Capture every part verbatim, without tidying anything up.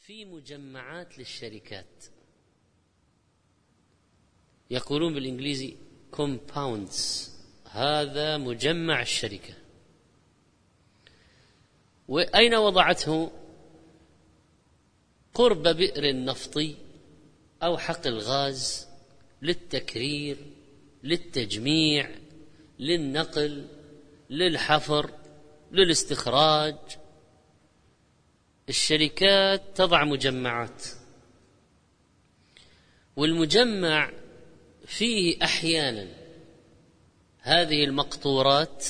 في مجمعات للشركات يقولون بالإنجليزي compounds، هذا مجمع الشركة. وأين وضعته؟ قرب بئر نفطي أو حقل غاز للتكرير، للتجميع، للنقل، للحفر، للاستخراج. الشركات تضع مجمعات، والمجمع فيه أحيانا هذه المقطورات،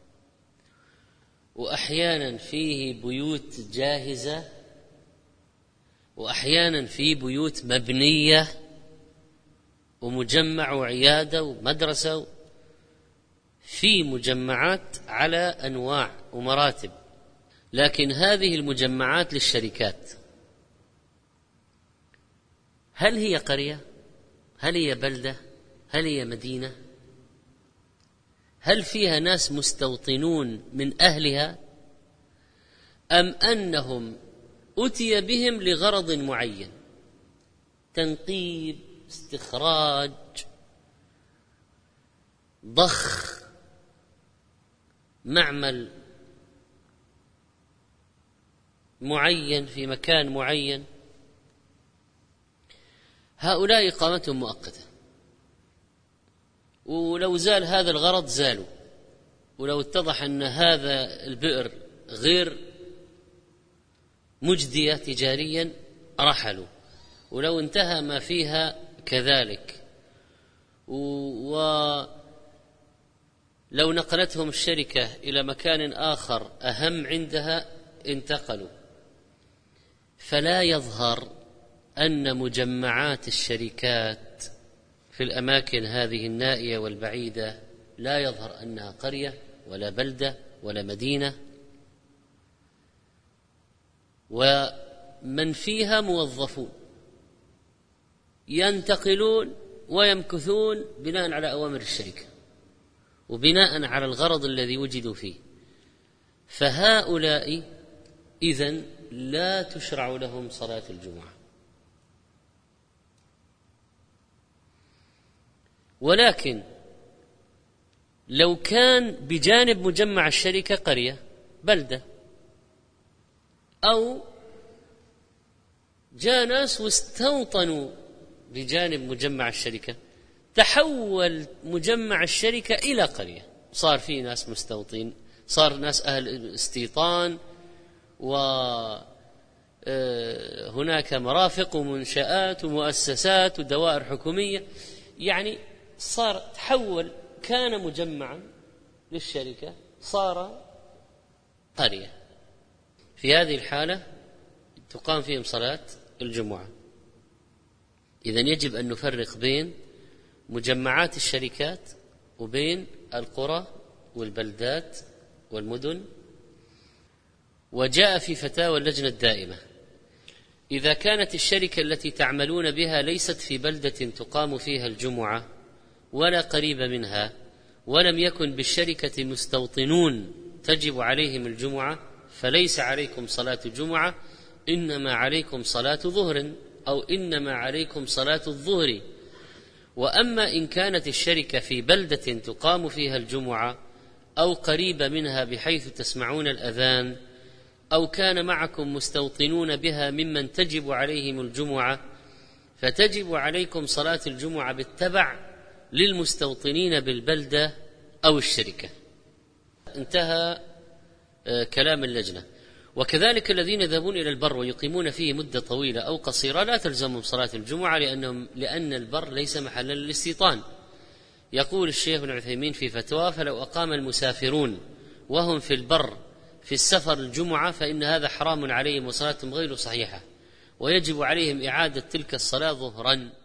وأحيانا فيه بيوت جاهزة، وأحيانا فيه بيوت مبنية ومجمع وعيادة ومدرسة. في مجمعات على أنواع ومراتب، لكن هذه المجمعات للشركات هل هي قرية؟ هل هي بلدة؟ هل هي مدينة؟ هل فيها ناس مستوطنون من أهلها، أم أنهم أتي بهم لغرض معين، تنقيب، استخراج، ضخ، معمل معين في مكان معين؟ هؤلاء إقامتهم مؤقتة، ولو زال هذا الغرض زالوا، ولو اتضح أن هذا البئر غير مجدية تجاريا رحلوا، ولو انتهى ما فيها كذلك. ولو نقلتهم الشركة إلى مكان آخر أهم عندها انتقلوا. فلا يظهر أن مجمعات الشركات في الأماكن هذه النائية والبعيدة لا يظهر أنها قرية ولا بلدة ولا مدينة، ومن فيها موظفون ينتقلون ويمكثون بناء على أوامر الشركة وبناء على الغرض الذي وجدوا فيه. فهؤلاء إذن لا تشرع لهم صلاة الجمعة. ولكن لو كان بجانب مجمع الشركة قرية، بلدة، أو جاء ناس واستوطنوا بجانب مجمع الشركة، تحول مجمع الشركة إلى قرية، صار فيه ناس مستوطنين، صار ناس أهل استيطان، وهناك مرافق ومنشآت ومؤسسات ودوائر حكومية، يعني صار تحول، كان مجمعا للشركة صار قرية. في هذه الحالة تقام فيهم صلاة الجمعة. إذن يجب أن نفرق بين مجمعات الشركات وبين القرى والبلدات والمدن. وجاء في فتاوى اللجنة الدائمة: إذا كانت الشركة التي تعملون بها ليست في بلدة تقام فيها الجمعة ولا قريب منها، ولم يكن بالشركة مستوطنون تجب عليهم الجمعة، فليس عليكم صلاة الجمعة، إنما عليكم صلاة ظهر، أو إنما عليكم صلاة الظهر. وأما إن كانت الشركة في بلدة تقام فيها الجمعة أو قريبة منها بحيث تسمعون الأذان، أو كان معكم مستوطنون بها ممن تجب عليهم الجمعة، فتجب عليكم صلاة الجمعة بالتبع للمستوطنين بالبلدة أو الشركة. انتهى كلام اللجنة. وكذلك الذين يذهبون إلى البر ويقيمون فيه مدة طويلة أو قصيرة لا تلزمهم صلاة الجمعة، لأنهم لأن البر ليس محلا للاستيطان. يقول الشيخ ابن عثيمين في فتوى: فلو أقام المسافرون وهم في البر في السفر الجمعة فإن هذا حرام عليهم وصلاتهم غير صحيحة، ويجب عليهم إعادة تلك الصلاة ظهرا.